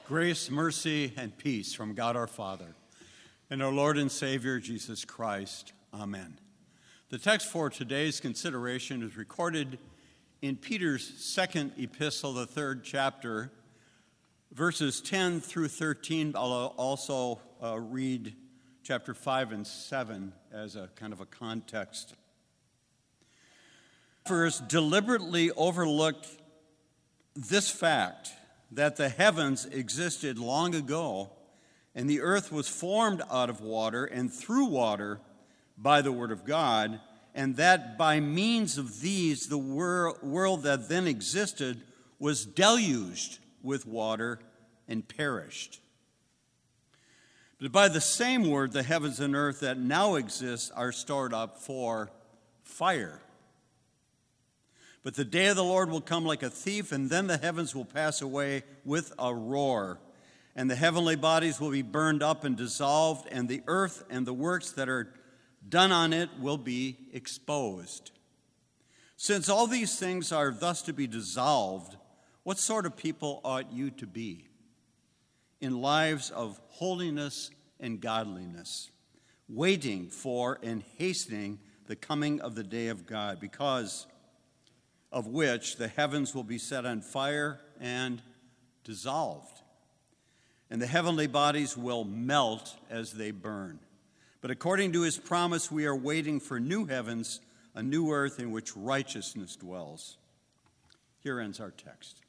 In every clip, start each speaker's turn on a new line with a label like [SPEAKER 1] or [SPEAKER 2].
[SPEAKER 1] Grace, mercy, and peace from God our Father and our Lord and Savior, Jesus Christ. Amen. The text for today's consideration is recorded in Peter's second epistle, the third chapter, verses 10 through 13. I'll also read chapter 5 and 7 as a kind of a context. First, deliberately overlooked this fact that the heavens existed long ago, and the earth was formed out of water and through water by the word of God, and that by means of these the world that then existed was deluged with water and perished. But by the same word, the heavens and earth that now exist are stored up for fire. But the day of the Lord will come like a thief, and then the heavens will pass away with a roar, and the heavenly bodies will be burned up and dissolved, and the earth and the works that are done on it will be exposed. Since all these things are thus to be dissolved, what sort of people ought you to be? In lives of holiness and godliness, waiting for and hastening the coming of the day of God, because of which the heavens will be set on fire and dissolved, and the heavenly bodies will melt as they burn. But according to his promise, we are waiting for new heavens, a new earth in which righteousness dwells. Here ends our text.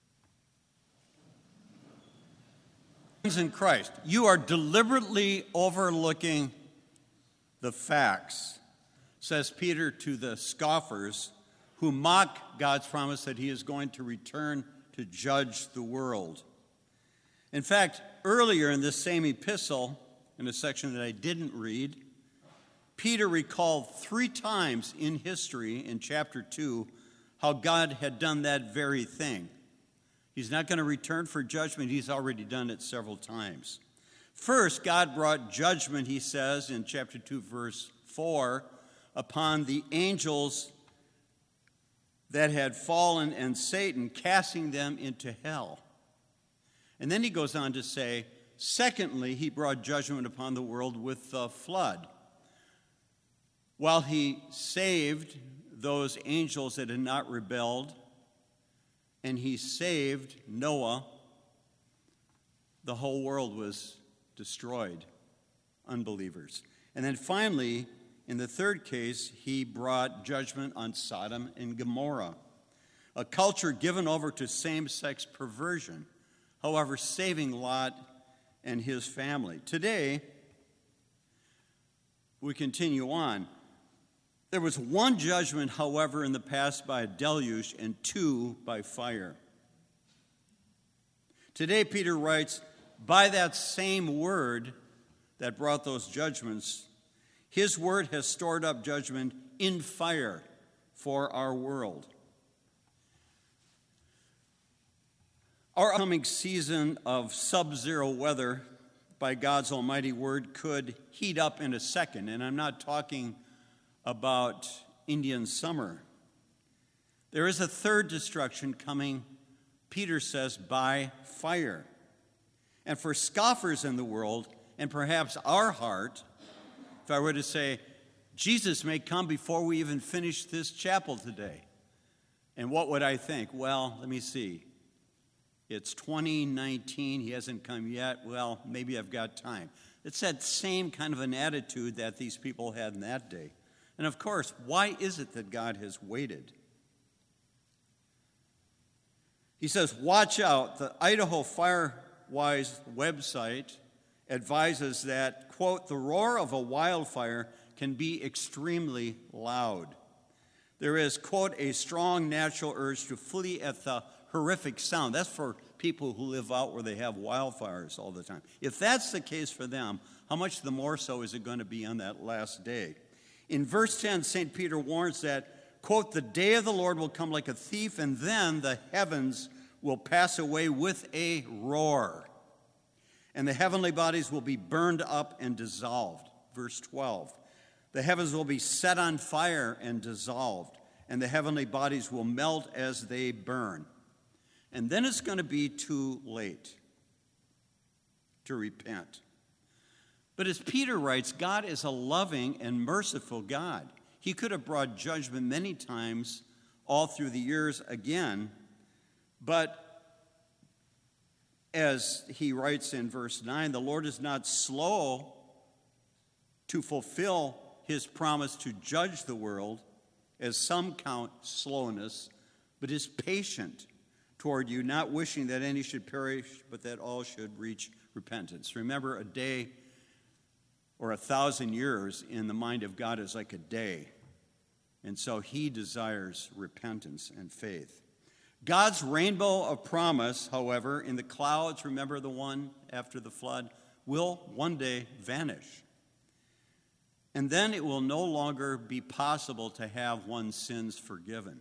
[SPEAKER 1] In Christ, you are deliberately overlooking the facts, says Peter to the scoffers who mock God's promise that he is going to return to judge the world. In fact, earlier in this same epistle, in a section that I didn't read, Peter recalled 3 times in history, in chapter 2, how God had done that very thing. He's not going to return for judgment. He's already done it several times. First, God brought judgment, he says in chapter 2, verse 4, upon the angels that had fallen and Satan, casting them into hell. And then he goes on to say, secondly, he brought judgment upon the world with the flood. While he saved those angels that had not rebelled, and he saved Noah, the whole world was destroyed, unbelievers. And then finally, in the third case, he brought judgment on Sodom and Gomorrah, a culture given over to same-sex perversion, however, saving Lot and his family. Today, we continue on. There was one judgment, however, in the past by a deluge and 2 by fire. Today, Peter writes, by that same word that brought those judgments, his word has stored up judgment in fire for our world. Our upcoming season of sub-zero weather, by God's almighty word, could heat up in a second. And I'm not talking about Indian summer. There is a third destruction coming, Peter says, by fire. And for scoffers in the world, and perhaps our heart, if I were to say, Jesus may come before we even finish this chapel today. And what would I think? Well, let me see. It's 2019. He hasn't come yet. Well, maybe I've got time. It's that same kind of an attitude that these people had in that day. And of course, why is it that God has waited? He says, watch out. The Idaho Firewise website advises that, quote, the roar of a wildfire can be extremely loud. There is, quote, a strong natural urge to flee at the horrific sound. That's for people who live out where they have wildfires all the time. If that's the case for them, how much the more so is it going to be on that last day? In verse 10, St. Peter warns that, quote, the day of the Lord will come like a thief, and then the heavens will pass away with a roar, and the heavenly bodies will be burned up and dissolved. Verse 12, the heavens will be set on fire and dissolved, and the heavenly bodies will melt as they burn. And then it's going to be too late. to repent. But as Peter writes, God is a loving and merciful God. He could have brought judgment many times all through the years again, but as he writes in verse 9, the Lord is not slow to fulfill his promise to judge the world, as some count slowness, but is patient toward you, not wishing that any should perish, but that all should reach repentance. Remember, a day or 1,000 years in the mind of God is like a day. And so he desires repentance and faith. God's rainbow of promise, however, in the clouds, remember the one after the flood, will one day vanish. And then it will no longer be possible to have one's sins forgiven.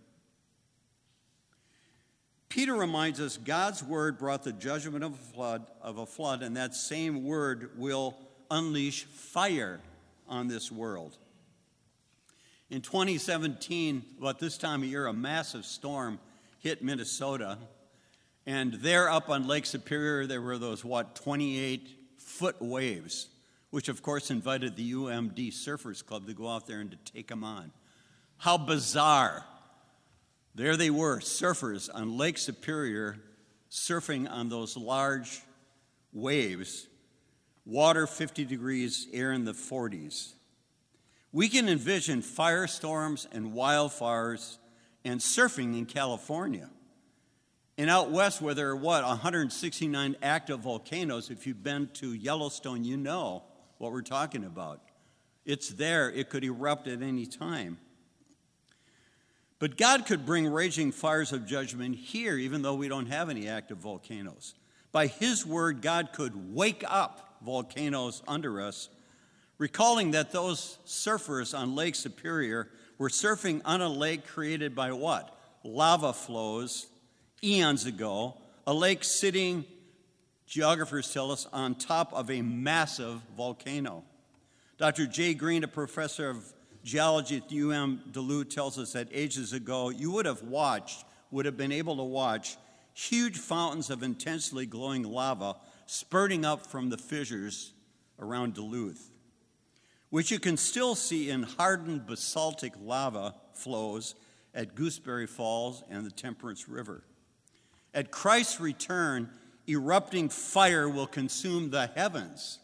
[SPEAKER 1] Peter reminds us God's word brought the judgment of a flood, and that same word will unleash fire on this world. In 2017, about this time of year, a massive storm hit Minnesota, and there up on Lake Superior, there were those, 28-foot waves, which of course invited the UMD Surfers Club to go out there and to take them on. How bizarre. There they were, surfers on Lake Superior, surfing on those large waves, water 50 degrees, air in the 40s. We can envision firestorms and wildfires and surfing in California. And out west, where there are, 169 active volcanoes. If you've been to Yellowstone, you know what we're talking about. It's there. It could erupt at any time. But God could bring raging fires of judgment here, even though we don't have any active volcanoes. By his word, God could wake up volcanoes under us, recalling that those surfers on Lake Superior were surfing on a lake created by what? Lava flows eons ago, a lake sitting, geographers tell us, on top of a massive volcano. Dr. Jay Green, a professor of geology at UM Duluth, tells us that ages ago you would have been able to watch huge fountains of intensely glowing lava spurting up from the fissures around Duluth, which you can still see in hardened basaltic lava flows at Gooseberry Falls and the Temperance River. At Christ's return, erupting fire will consume the heavens.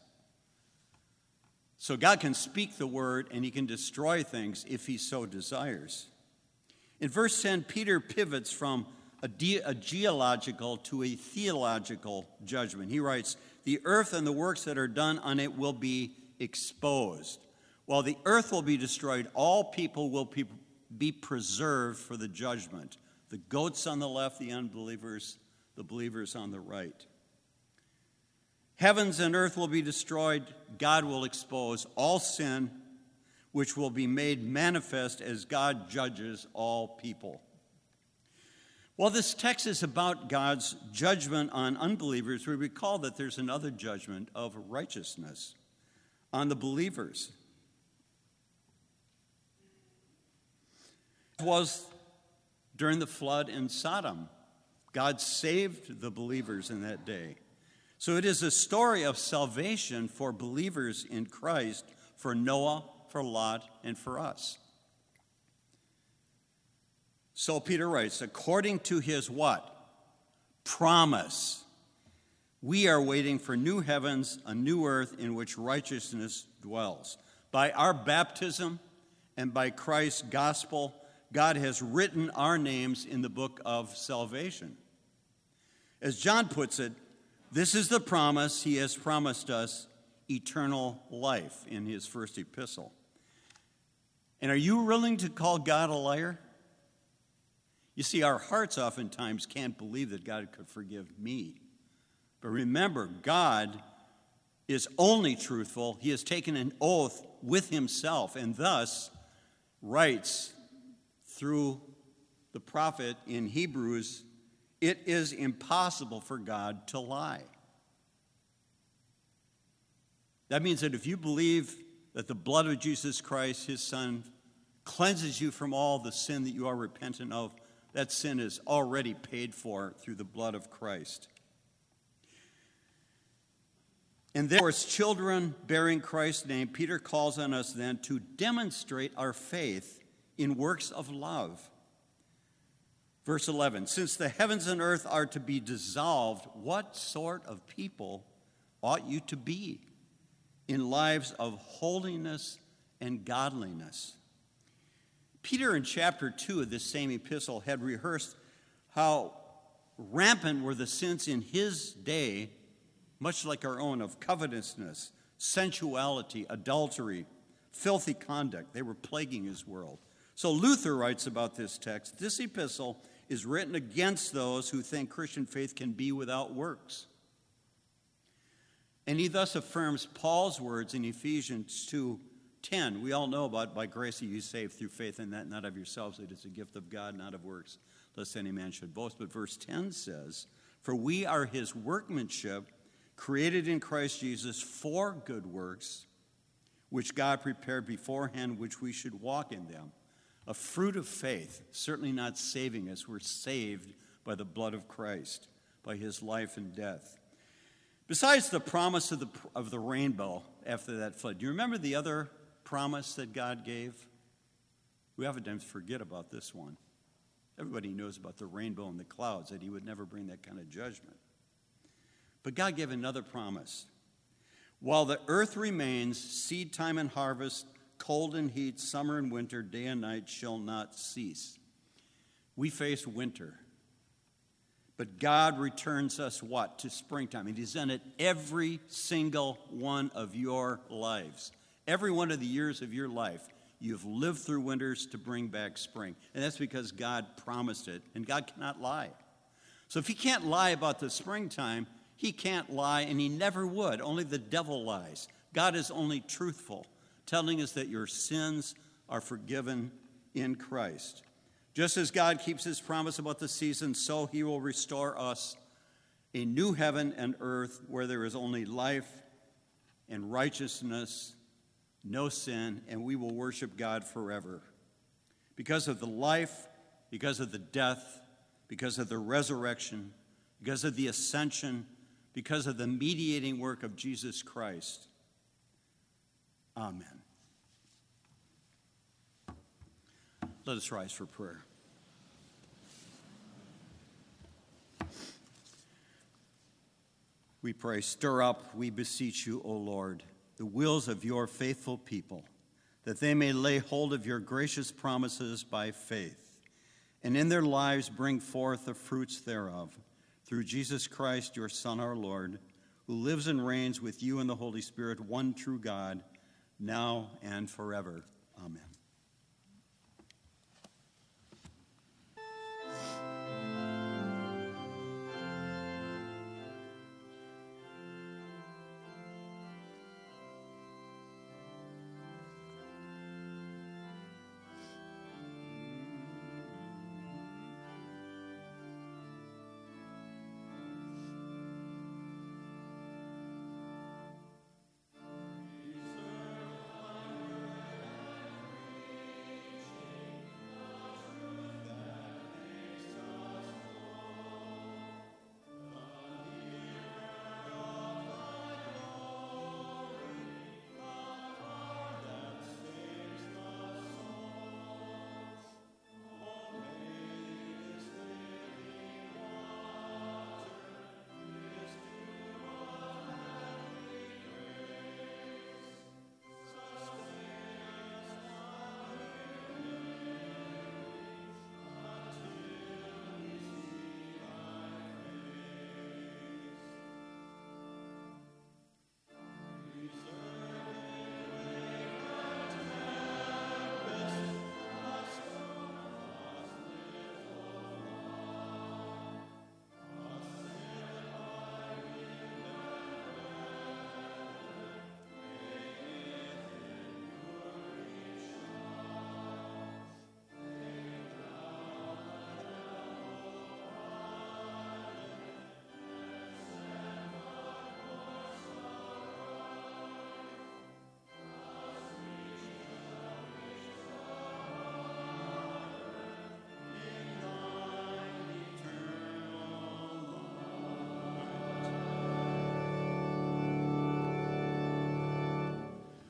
[SPEAKER 1] So God can speak the word and he can destroy things if he so desires. In verse 10, Peter pivots from a geological to a theological judgment. He writes, the earth and the works that are done on it will be exposed. While the earth will be destroyed, all people will be preserved for the judgment. The goats on the left, the unbelievers, the believers on the right. Heavens and earth will be destroyed. God will expose all sin, which will be made manifest as God judges all people. While this text is about God's judgment on unbelievers, we recall that there's another judgment of righteousness on the believers. It was during the flood in Sodom. God saved the believers in that day. So it is a story of salvation for believers in Christ, for Noah, for Lot, and for us. So Peter writes, according to his what? Promise. We are waiting for new heavens, a new earth in which righteousness dwells. By our baptism and by Christ's gospel, God has written our names in the book of salvation. As John puts it, this is the promise he has promised us, eternal life, in his first epistle. And are you willing to call God a liar? You see, our hearts oftentimes can't believe that God could forgive me. But remember, God is only truthful. He has taken an oath with himself and thus writes through the prophet in Hebrews, it is impossible for God to lie. That means that if you believe that the blood of Jesus Christ, his son, cleanses you from all the sin that you are repentant of, that sin is already paid for through the blood of Christ. And therefore, as children bearing Christ's name, Peter calls on us then to demonstrate our faith in works of love. Verse 11, since the heavens and earth are to be dissolved, what sort of people ought you to be in lives of holiness and godliness? Peter, in chapter 2 of this same epistle, had rehearsed how rampant were the sins in his day, much like our own, of covetousness, sensuality, adultery, filthy conduct. They were plaguing his world. So Luther writes about this text, this epistle is written against those who think Christian faith can be without works. And he thus affirms Paul's words in Ephesians 2:10. We all know about, by grace are you saved through faith, and that not of yourselves, it is a gift of God, not of works, lest any man should boast. But verse 10 says, for we are his workmanship, created in Christ Jesus for good works, which God prepared beforehand, which we should walk in them. A fruit of faith, certainly not saving us. We're saved by the blood of Christ, by his life and death. Besides the promise of the rainbow after that flood, do you remember the other promise that God gave? We oftentimes forget about this one. Everybody knows about the rainbow and the clouds, that he would never bring that kind of judgment. But God gave another promise. While the earth remains, seed time and harvest, cold and heat, summer and winter, day and night shall not cease. We face winter. But God returns us what? To springtime. It is in it every single one of your lives. Every one of the years of your life, you've lived through winters to bring back spring. And that's because God promised it, and God cannot lie. So if he can't lie about the springtime, he can't lie, and he never would. Only the devil lies. God is only truthful, telling us that your sins are forgiven in Christ. Just as God keeps his promise about the season, so he will restore us a new heaven and earth where there is only life and righteousness, no sin, and we will worship God forever. Because of the life, because of the death, because of the resurrection, because of the ascension, because of the mediating work of Jesus Christ. Amen. Let us rise for prayer. We pray, stir up, we beseech you, O Lord, the wills of your faithful people, that they may lay hold of your gracious promises by faith, and in their lives bring forth the fruits thereof, through Jesus Christ, your Son, our Lord, who lives and reigns with you in the Holy Spirit, one true God, now and forever. Amen.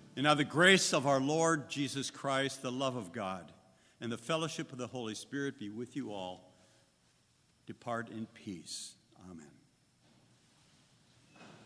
[SPEAKER 1] And now the grace of our Lord Jesus Christ, the love of God, and the fellowship of the Holy Spirit be with you all. Depart in peace. Amen.